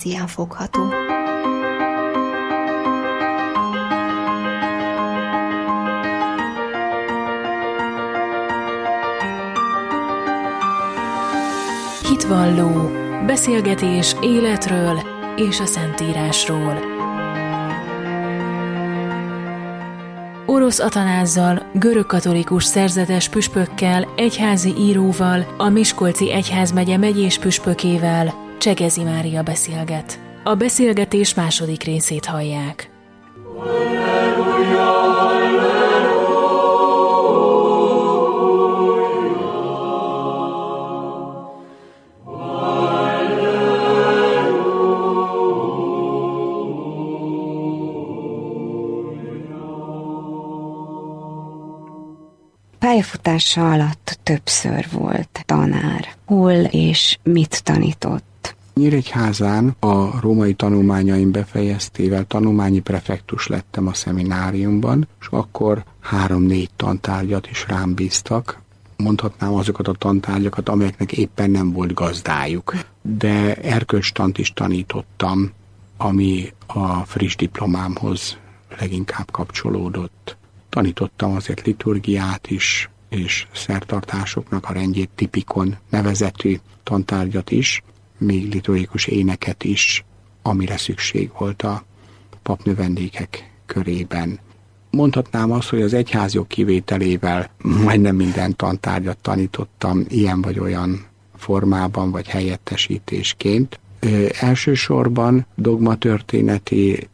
Krisztián fogható. Hitvalló, beszélgetés életről és a Szentírásról. Orosz Atanázzal, görögkatolikus szerzetes püspökkel, egyházi íróval, a Miskolci egyházmegye megyés püspökével Csegezi Mária beszélget. A beszélgetés második részét hallják. Pályafutása alatt többször volt tanár. Hol és mit tanított? Nyíregyházán a római tanulmányaim befejeztével tanulmányi prefektus lettem a szemináriumban, és akkor 3-4 tantárgyat is rám bíztak. Mondhatnám azokat a tantárgyakat, amelyeknek éppen nem volt gazdájuk. De erkölcstant is tanítottam, ami a friss diplomámhoz leginkább kapcsolódott. Tanítottam azért liturgiát is, és szertartásoknak a rendjét, tipikon nevezetű tantárgyat is, még liturgikus éneket is, amire szükség volt a papnövendékek körében. Mondhatnám azt, hogy az egyházjog kivételével majdnem minden tantárgyat tanítottam ilyen vagy olyan formában, vagy helyettesítésként. Elsősorban dogmatörténeti,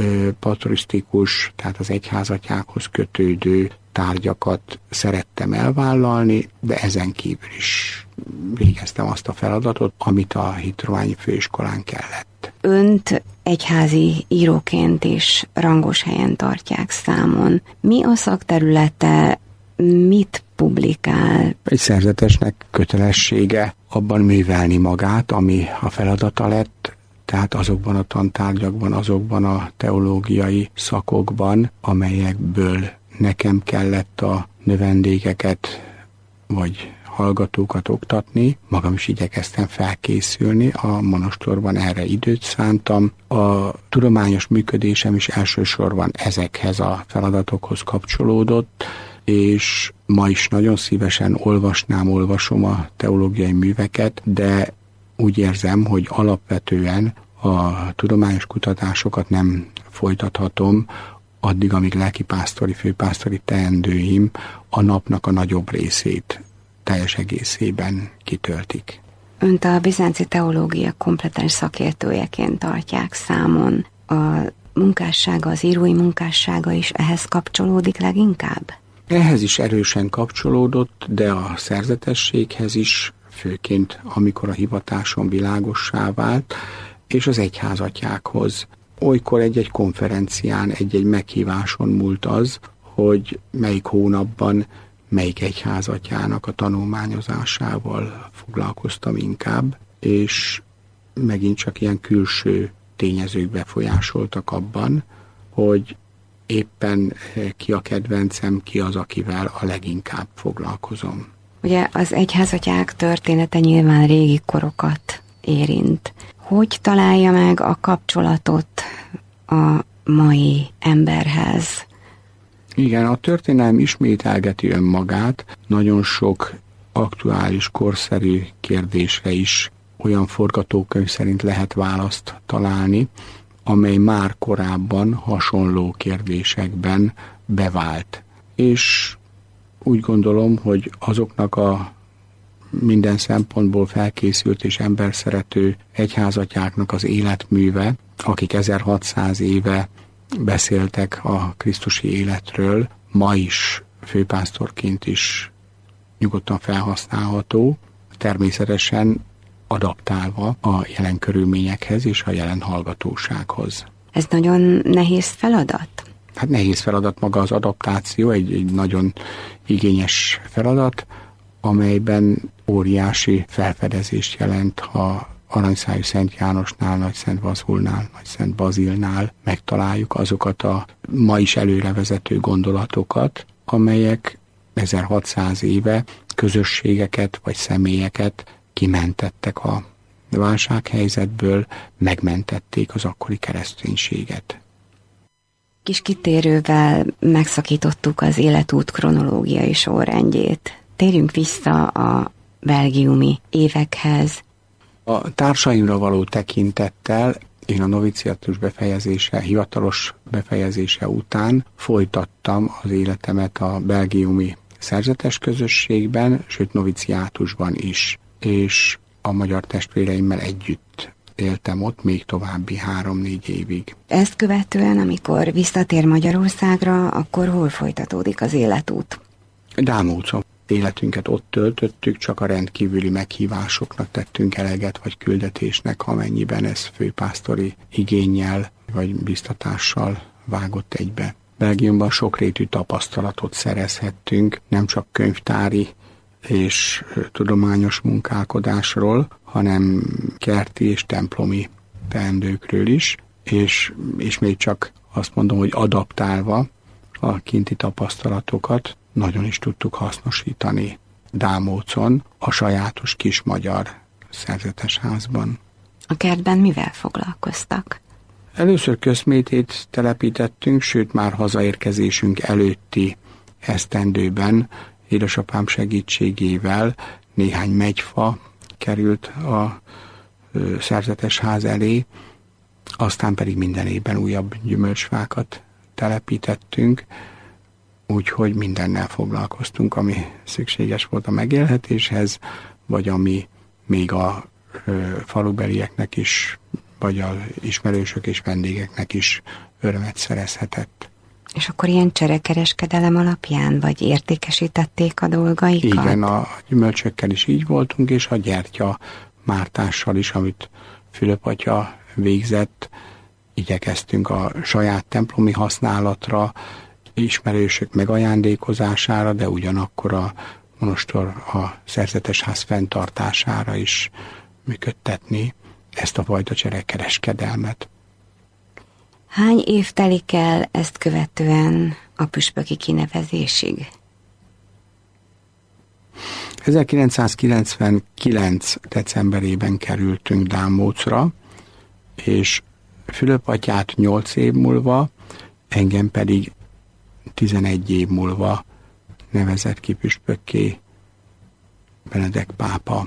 patrisztikus, tehát az egyházatyákhoz kötődő tárgyakat szerettem elvállalni, de ezen kívül is végeztem azt a feladatot, amit a Hittudományi Főiskolán kellett. Önt egyházi íróként is rangos helyen tartják számon. Mi a szakterülete, mit publikál? Egy szerzetesnek kötelessége abban művelni magát, ami a feladata lett, tehát azokban a tantárgyakban, azokban a teológiai szakokban, amelyekből nekem kellett a növendékeket vagy hallgatókat oktatni. Magam is igyekeztem felkészülni, a monostorban erre időt szántam. A tudományos működésem is elsősorban ezekhez a feladatokhoz kapcsolódott, és ma is nagyon szívesen olvasom a teológiai műveket, de úgy érzem, hogy alapvetően a tudományos kutatásokat nem folytathatom addig, amíg lelkipásztori, főpásztori teendőim a napnak a nagyobb részét teljes egészében kitöltik. Önt a bizánci teológia kompetens szakértőjeként tartják számon. A munkássága, az írói munkássága is ehhez kapcsolódik leginkább? Ehhez is erősen kapcsolódott, de a szerzetességhez is, főként amikor a hivatásom világossá vált, és az egyházatyákhoz. Olykor egy-egy konferencián, egy-egy meghíváson múlt az, hogy melyik hónapban melyik egyházatyának a tanulmányozásával foglalkoztam inkább, és megint csak ilyen külső tényezők befolyásoltak abban, hogy éppen ki a kedvencem, ki az, akivel a leginkább foglalkozom. Ugye az egyházatyák története nyilván régi korokat érint. Hogy találja meg a kapcsolatot a mai emberhez? Igen, a történelem ismételgeti önmagát, nagyon sok aktuális, korszerű kérdésre is olyan forgatókönyv szerint lehet választ találni, amely már korábban hasonló kérdésekben bevált. És úgy gondolom, hogy azoknak a minden szempontból felkészült és emberszerető egyházatyáknak az életműve, akik 1600 éve beszéltek a krisztusi életről, ma is főpásztorként is nyugodtan felhasználható, természetesen adaptálva a jelen körülményekhez és a jelen hallgatósághoz. Ez nagyon nehéz feladat? Hát nehéz feladat maga az adaptáció, egy nagyon igényes feladat, amelyben óriási felfedezést jelent, ha Aranyszájú Szent Jánosnál, Nagy Szent Vazulnál, Nagy Szent Bazilnál megtaláljuk azokat a ma is előrevezető gondolatokat, amelyek 1600 éve közösségeket vagy személyeket kimentettek a válsághelyzetből megmentették az akkori kereszténységet. Kis kitérővel megszakítottuk az életút kronológiai sorrendjét. Térjünk vissza a belgiumi évekhez. A társaimra való tekintettel én a noviciátus befejezése, hivatalos befejezése után folytattam az életemet a belgiumi szerzetes közösségben, sőt noviciátusban is, és a magyar testvéreimmel együtt éltem ott még további 3-4 évig. Ezt követően, amikor visszatér Magyarországra, akkor hol folytatódik az életút? Dámócon. Életünket ott töltöttük, csak a rendkívüli meghívásoknak tettünk eleget, vagy küldetésnek, amennyiben ez főpásztori igénnyel, vagy biztatással vágott egybe. Belgiumban sokrétű tapasztalatot szerezhettünk, nem csak könyvtári és tudományos munkálkodásról, hanem kerti és templomi teendőkről is, és még csak azt mondom, hogy adaptálva a kinti tapasztalatokat nagyon is tudtuk hasznosítani Dámócon, a sajátos kis magyar szerzetes házban. A kertben mivel foglalkoztak? Először közmétét telepítettünk, sőt már hazaérkezésünk előtti esztendőben édesapám segítségével néhány megyfa került a szerzetes ház elé, aztán pedig minden évben újabb gyümölcsfákat telepítettünk, úgyhogy mindennel foglalkoztunk, ami szükséges volt a megélhetéshez, vagy ami még a falubelieknek is, vagy az ismerősök és vendégeknek is örömet szerezhetett. És akkor ilyen cserekereskedelem alapján, vagy értékesítették a dolgaikat? Igen, a gyümölcsökkel is így voltunk, és a gyertya mártással is, amit Fülöp atya végzett, igyekeztünk a saját templomi használatra, ismerősök megajándékozására, de ugyanakkor a monostor a szerzetes ház fenntartására is működtetni ezt a fajta cserekereskedelmet. Hány év telik el ezt követően a püspöki kinevezésig? 1999. decemberében kerültünk Dámócra, és Fülöp atyát 8 év múlva, engem pedig 11 év múlva nevezett ki püspökké Benedek pápa.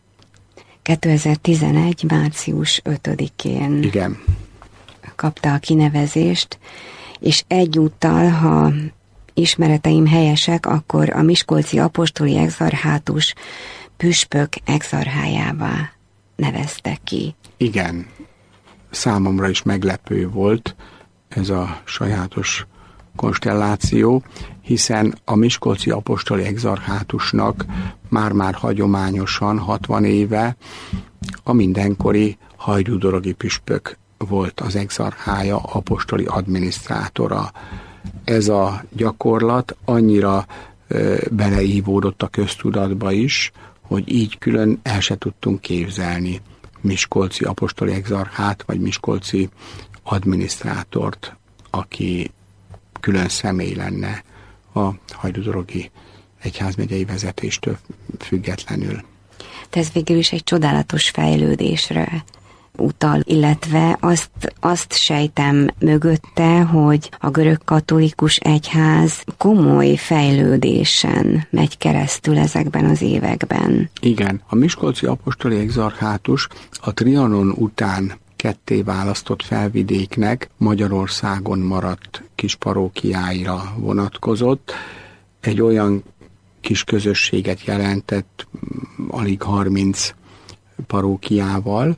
2011. március 5-én Igen. kapta a kinevezést, és egyúttal, ha ismereteim helyesek, akkor a miskolci apostoli exarchátus püspök exarchájává neveztek ki. Igen. Számomra is meglepő volt ez a sajátos konstelláció, hiszen a miskolci apostoli exarchátusnak már-már hagyományosan 60 éve a mindenkori hajdúdorogi püspök volt az exarchája, apostoli adminisztrátora. Ez a gyakorlat annyira beleívódott a köztudatba is, hogy így külön el se tudtunk képzelni miskolci apostoli exarchát, vagy miskolci adminisztrátort, aki külön személy lenne a hajdúdorogi egyházmegyei vezetéstől függetlenül. De ez végül is egy csodálatos fejlődésre utal, illetve azt sejtem mögötte, hogy a görög-katolikus egyház komoly fejlődésen megy keresztül ezekben az években. Igen, a miskolci apostoli exarchátus a Trianon után ketté választott felvidéknek Magyarországon maradt kis parókiáira vonatkozott. Egy olyan kis közösséget jelentett alig 30 parókiával,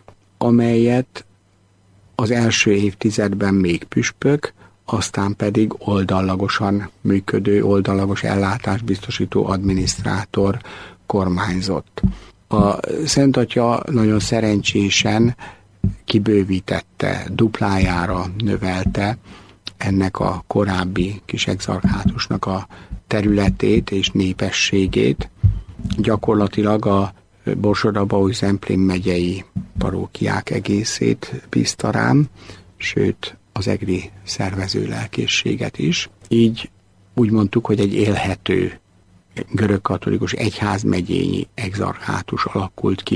amelyet az első évtizedben még püspök, aztán pedig oldallagosan működő, oldallagos ellátást biztosító adminisztrátor kormányzott. A Szent Atya nagyon szerencsésen kibővítette, duplájára növelte ennek a korábbi kis exarchátusnak a területét és népességét. Gyakorlatilag a Borsod-Abaúj-Zemplén megyei parókiák egészét bízta rám, sőt az egri szervező lelkészséget is. Így úgy mondtuk, hogy egy élhető görögkatolikus egyházmegyényi exarchátus alakult ki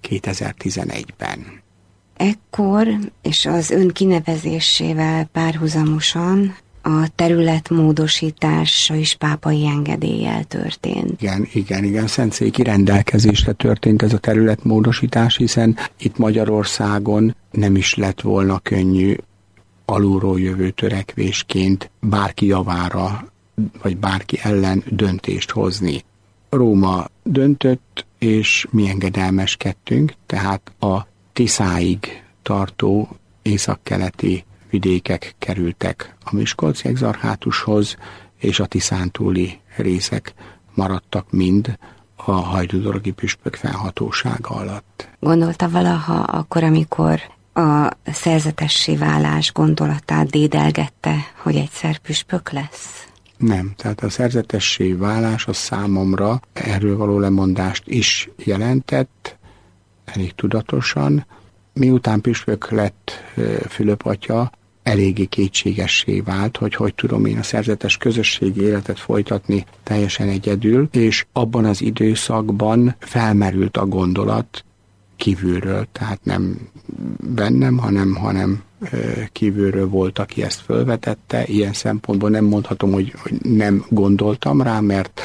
2011-ben. Ekkor és az ön kinevezésével párhuzamosan a területmódosítása is pápai engedéllyel történt. Igen. Szentszéki rendelkezésre történt ez a területmódosítás, hiszen itt Magyarországon nem is lett volna könnyű alulról jövő törekvésként bárki javára, vagy bárki ellen döntést hozni. Róma döntött, és mi engedelmeskedtünk, tehát a Tiszáig tartó északkeleti vidékek kerültek a Miskolci egzarchátushoz, és a Tiszántúli részek maradtak mind a hajdúdorogi püspök fennhatósága alatt. Gondolta valaha akkor, amikor a szerzetessé válás gondolatát dédelgette, hogy egyszer püspök lesz? Nem, tehát a szerzetessé válás a számomra erről való lemondást is jelentett, elég tudatosan. Miután püspök lett Fülöp atya, eléggé kétségessé vált, hogy tudom én a szerzetes közösségi életet folytatni teljesen egyedül, és abban az időszakban felmerült a gondolat kívülről, tehát nem bennem, hanem kívülről volt, aki ezt fölvetette. Ilyen szempontból nem mondhatom, hogy nem gondoltam rá, mert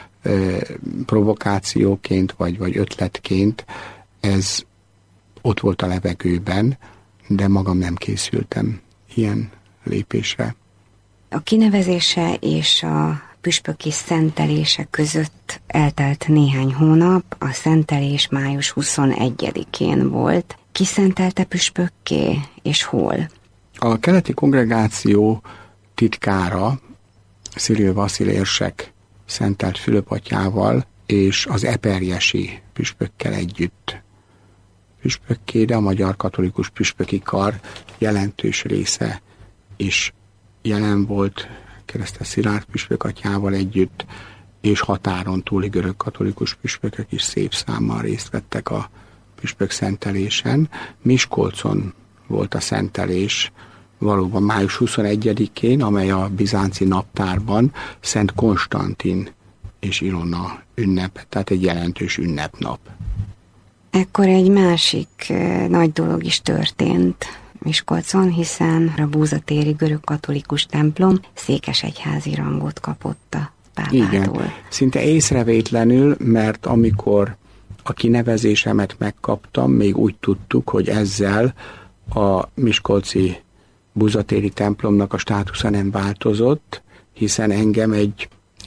provokációként vagy ötletként ez ott volt a levegőben, de magam nem készültem ilyen lépésre. A kinevezése és a püspöki szentelése között eltelt néhány hónap, a szentelés május 21-én volt. Ki szentelte püspökké, és hol? A keleti kongregáció titkára, Cyril Vasil érsek szentelt Fülöp atyával és az eperjesi püspökkel együtt püspökké, de a Magyar Katolikus Püspöki Kar jelentős része is jelen volt Keresztes Szilárd püspök atyával együtt, és határon túli görög katolikus püspökök is szép számmal részt vettek a püspök szentelésen. Miskolcon volt a szentelés valóban május 21-én, amely a bizánci naptárban Szent Konstantin és Ilona ünnep, tehát egy jelentős ünnepnap. Ekkor egy másik nagy dolog is történt Miskolcon, hiszen a búzatéri görög katolikus templom székesegyházi rangot kapott a pápától. Igen, szinte észrevétlenül, mert amikor a kinevezésemet megkaptam, még úgy tudtuk, hogy ezzel a miskolci búzatéri templomnak a státusza nem változott, hiszen engem egy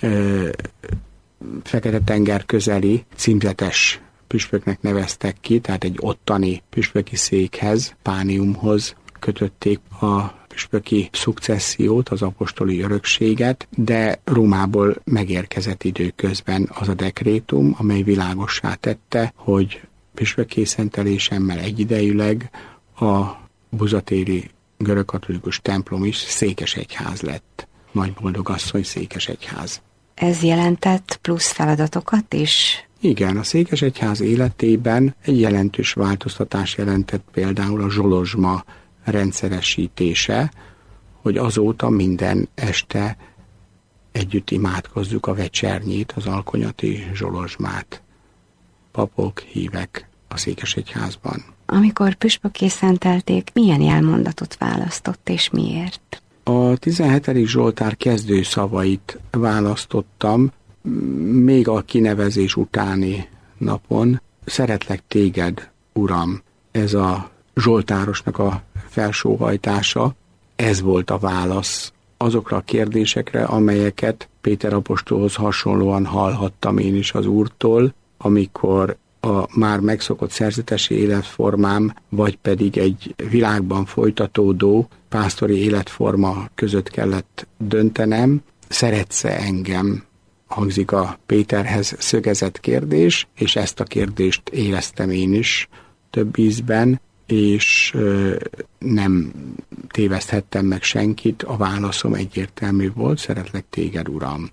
Fekete-tenger közeli címzetes püspöknek neveztek ki, tehát egy ottani püspöki székhez, pániumhoz kötötték a püspöki szukcessziót, az apostoli örökséget, de Rómából megérkezett időközben az a dekrétum, amely világossá tette, hogy püspökké szentelésemmel egyidejűleg a búzatéri görögkatolikus templom is székesegyház lett. Nagyboldogasszony székesegyház. Ez jelentett plusz feladatokat is? Igen, a székesegyház életében egy jelentős változtatás jelentett például a zsolozsma rendszeresítése, hogy azóta minden este együtt imádkozzuk a vecsernyét, az alkonyati zsolozsmát. Papok, hívek a székesegyházban. Amikor püspökké szentelték, milyen jelmondatot választott és miért? A 17. Zsoltár kezdő szavait választottam, még a kinevezés utáni napon. Szeretlek téged, Uram, ez a zsoltárosnak a felsóhajtása, ez volt a válasz azokra a kérdésekre, amelyeket Péter apostolhoz hasonlóan hallhattam én is az Úrtól, amikor a már megszokott szerzetesi életformám, vagy pedig egy világban folytatódó pásztori életforma között kellett döntenem. Szeretsz-e engem? Hangzik a Péterhez szögezett kérdés, és ezt a kérdést éreztem én is több ízben, és nem téveszthettem meg senkit, a válaszom egyértelmű volt, szeretlek téged, Uram.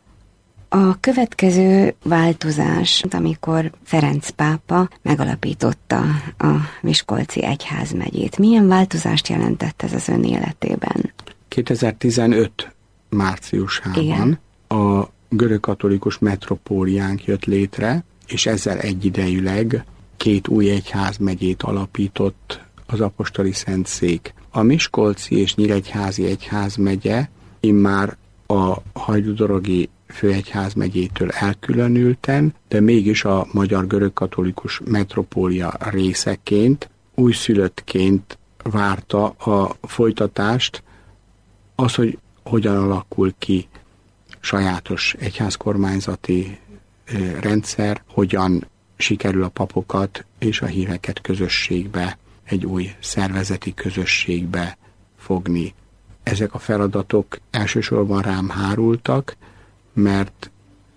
A következő változás, amikor Ferenc pápa megalapította a Miskolci egyházmegyét. Milyen változást jelentett ez az ön életében? 2015 márciusában igen. A görögkatolikus metropóliánk jött létre, és ezzel egyidejűleg 2 új egyházmegyét alapított az apostoli szentszék. A miskolci és nyíregyházi egyházmegye immár a hajdúdorogi főegyházmegyétől elkülönülten, de mégis a magyar görögkatolikus metropólia részeként, újszülöttként várta a folytatást, az, hogy hogyan alakul ki sajátos egyházkormányzati rendszer, hogyan sikerül a papokat és a híveket közösségbe, egy új szervezeti közösségbe fogni. Ezek a feladatok elsősorban rám hárultak, mert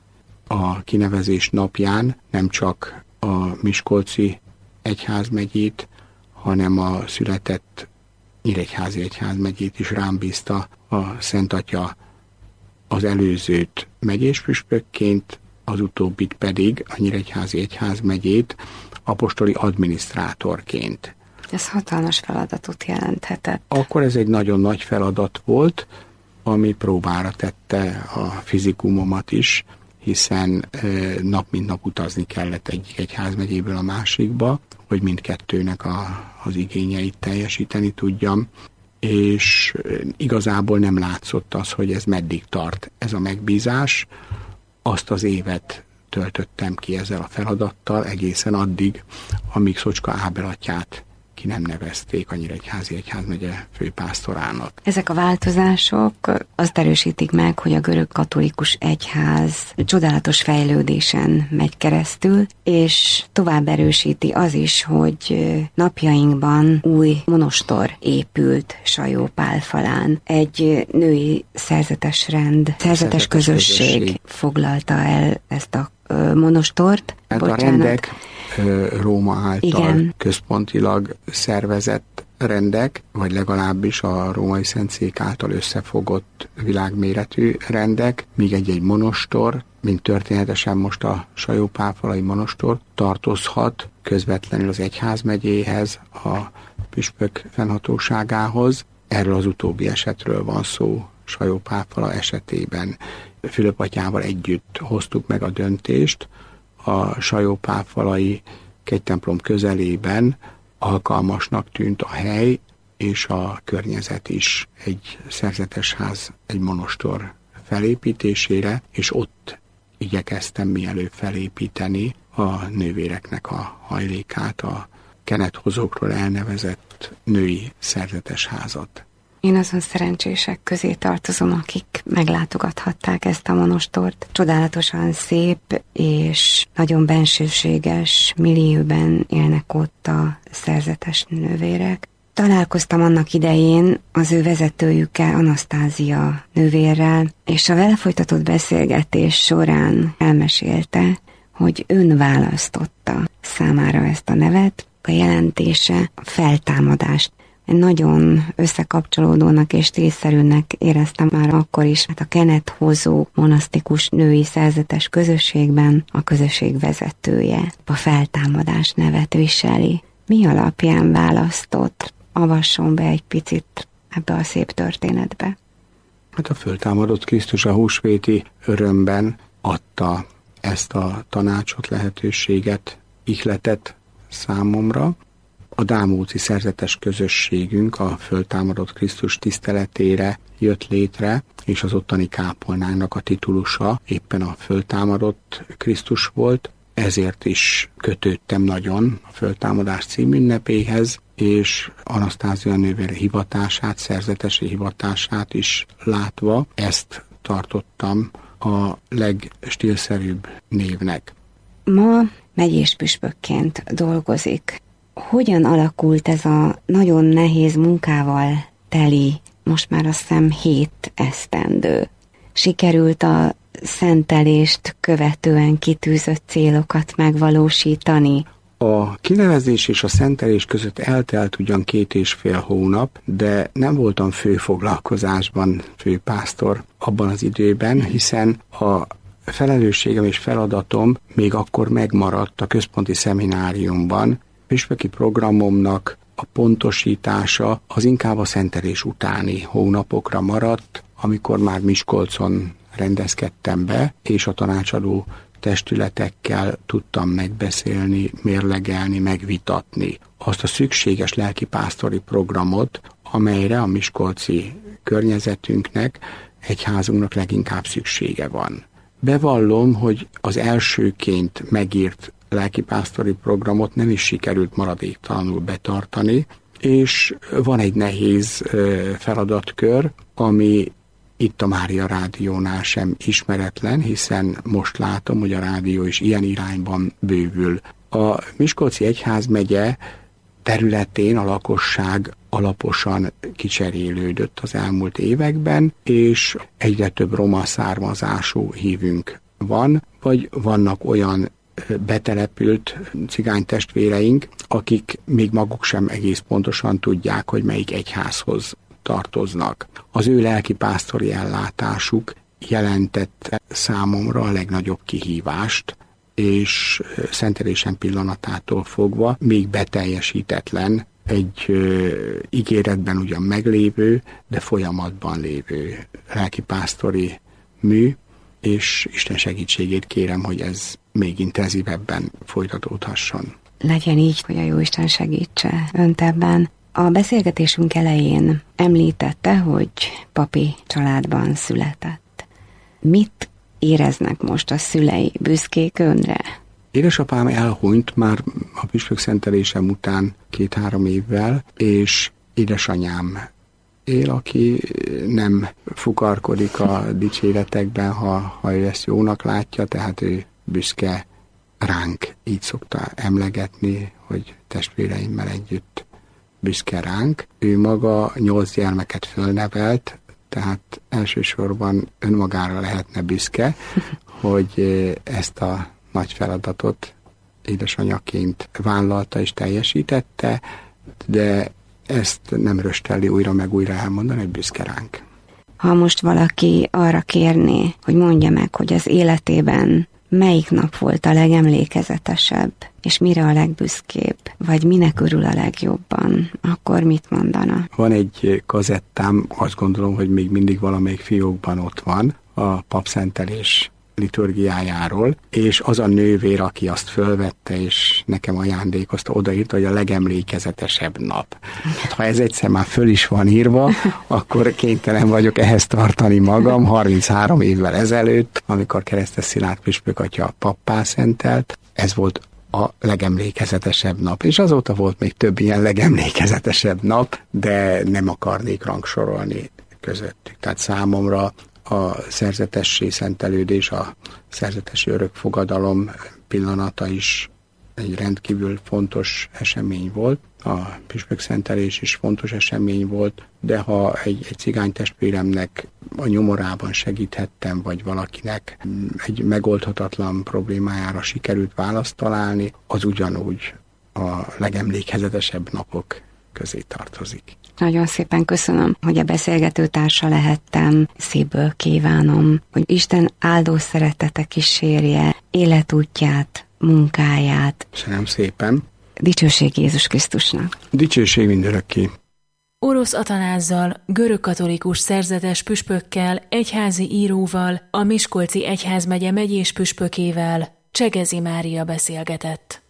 a kinevezés napján nem csak a miskolci egyházmegyét, hanem a született nyíregyházi egyházmegyét is rám bízta a Szent Atya az előzőt megyéspüspökként, az utóbbit pedig a nyíregyházi egyházmegyét apostoli adminisztrátorként. Ez hatalmas feladatot jelenthetett. Akkor ez egy nagyon nagy feladat volt, ami próbára tette a fizikumomat is, hiszen nap mint nap utazni kellett egyik egyházmegyéből a másikba, hogy mindkettőnek az igényeit teljesíteni tudjam, és igazából nem látszott az, hogy ez meddig tart ez a megbízás. Azt az évet töltöttem ki ezzel a feladattal egészen addig, amíg Szocska Ábel atyát ki nem nevezték a nyíregyházi egyházmegye főpásztorának. Ezek a változások azt erősítik meg, hogy a görögkatolikus egyház csodálatos fejlődésen megy keresztül, és tovább erősíti az is, hogy napjainkban új monostor épült Sajó-Pálfalán. Egy női szerzetes közösség foglalta el ezt a monostort. Hát a rendek Róma által központilag szervezett rendek, vagy legalábbis a római szentszék által összefogott világméretű rendek, míg egy monostor, mint történetesen most a Sajó-Pálfalai monostor, tartozhat közvetlenül az egyházmegyéhez, a püspök fennhatóságához. Erről az utóbbi esetről van szó. Sajó-Pálfala esetében Fülöp atyával együtt hoztuk meg a döntést, a Sajó-Pálfalai kegytemplom közelében alkalmasnak tűnt a hely és a környezet is egy szerzetesház, egy monostor felépítésére, és ott igyekeztem mielőbb felépíteni a nővéreknek a hajlékát, a kenethozókról elnevezett női szerzetesházat. Én azon szerencsések közé tartozom, akik meglátogathatták ezt a monostort. Csodálatosan szép és nagyon bensőséges millióben élnek ott a szerzetes nővérek. Találkoztam annak idején az ő vezetőjükkel, Anasztázia nővérrel, és a vele folytatott beszélgetés során elmesélte, hogy ön választotta számára ezt a nevet. A jelentése a feltámadást. Nagyon összekapcsolódónak és tényszerűnek éreztem már akkor is, hát a kenethozó monasztikus női szerzetes közösségben a közösség vezetője a feltámadás nevet viseli. Mi alapján választott? Avasson be egy picit ebbe a szép történetbe. Hát a föltámadott Krisztus a húsvéti örömben adta ezt a tanácsot, lehetőséget, ihletet számomra. A dámóci szerzetes közösségünk a föltámadott Krisztus tiszteletére jött létre, és az ottani kápolnának a titulusa éppen a föltámadott Krisztus volt, ezért is kötődtem nagyon a föltámadás címünnepéhez, és Anasztázia nővére hivatását, szerzetesi hivatását is látva, ezt tartottam a legstílszerűbb névnek. Ma megyéspüspökként dolgozik. Hogyan alakult ez a nagyon nehéz munkával teli, most már azt hiszem 7 esztendő? Sikerült a szentelést követően kitűzött célokat megvalósítani? A kinevezés és a szentelés között eltelt ugyan 2,5 hónap, de nem voltam főfoglalkozásban főpásztor abban az időben, hiszen a felelősségem és feladatom még akkor megmaradt a központi szemináriumban. Püspöki programomnak a pontosítása az inkább a szentelés utáni hónapokra maradt, amikor már Miskolcon rendezkedtem be, és a tanácsadó testületekkel tudtam megbeszélni, mérlegelni, megvitatni azt a szükséges lelkipásztori programot, amelyre a miskolci környezetünknek, egyházunknak leginkább szüksége van. Bevallom, hogy az elsőként megírt lelkipásztori programot nem is sikerült maradéktalanul betartani, és van egy nehéz feladatkör, ami itt a Mária Rádiónál sem ismeretlen, hiszen most látom, hogy a rádió is ilyen irányban bővül. A Miskolci Egyházmegye területén a lakosság alaposan kicserélődött az elmúlt években, és egyre több roma származású hívünk van, vagy vannak olyan betelepült cigánytestvéreink, akik még maguk sem egész pontosan tudják, hogy melyik egyházhoz tartoznak. Az ő lelkipásztori ellátásuk jelentette számomra a legnagyobb kihívást, és szentelésen pillanatától fogva még beteljesítetlen, egy ígéretben ugyan meglévő, de folyamatban lévő lelkipásztori mű, és Isten segítségét kérem, hogy ez még intenzívebben folytatódhasson. Legyen így, hogy a Jóisten segítse önt ebben. A beszélgetésünk elején említette, hogy papi családban született. Mit éreznek most a szülei? Büszkék önre? Édesapám elhunyt már a püspökszentelésem után 2-3 évvel, és édesanyám él, aki nem fukarkodik a dicséretekben, ha ő ezt jónak látja, tehát ő büszke ránk, így szokta emlegetni, hogy testvéreimmel együtt büszke ránk. Ő maga 8 gyermeket fölnevelt, tehát elsősorban önmagára lehetne büszke, hogy ezt a nagy feladatot édesanyaként vállalta és teljesítette, de ezt nem röstelli újra meg újra elmondani, hogy büszke ránk. Ha most valaki arra kérné, hogy mondja meg, hogy az életében melyik nap volt a legemlékezetesebb, és mire a legbüszkébb, vagy minek örül a legjobban, akkor mit mondana? Van egy kazettám, azt gondolom, hogy még mindig valamelyik fiókban ott van, a papszentelés liturgiájáról, és az a nővér, aki azt fölvette, és nekem ajándékozta, odaírta, hogy a legemlékezetesebb nap. Hát, ha ez egyszer már föl is van írva, akkor kénytelen vagyok ehhez tartani magam. 33 évvel ezelőtt, amikor Keresztes Szilárd püspök atya pappá szentelt, ez volt a legemlékezetesebb nap, és azóta volt még több ilyen legemlékezetesebb nap, de nem akarnék rangsorolni közöttük. Tehát számomra a szerzetessé szentelődés, a szerzetesi örökfogadalom pillanata is egy rendkívül fontos esemény volt. A püspökszentelés is fontos esemény volt, de ha egy cigány testvéremnek a nyomorában segíthettem, vagy valakinek egy megoldhatatlan problémájára sikerült választ találni, az ugyanúgy a legemlékezetesebb napok közé tartozik. Nagyon szépen köszönöm, hogy a beszélgető társa lehettem. Szívből kívánom, hogy Isten áldó szeretete kísérje életútját, munkáját. Köszönöm szépen. Dicsőség Jézus Krisztusnak. Dicsőség mindörökké. Orosz Atanázzal, görögkatolikus szerzetes püspökkel, egyházi íróval, a Miskolci Egyházmegye megyés püspökével Csegezi Mária beszélgetett.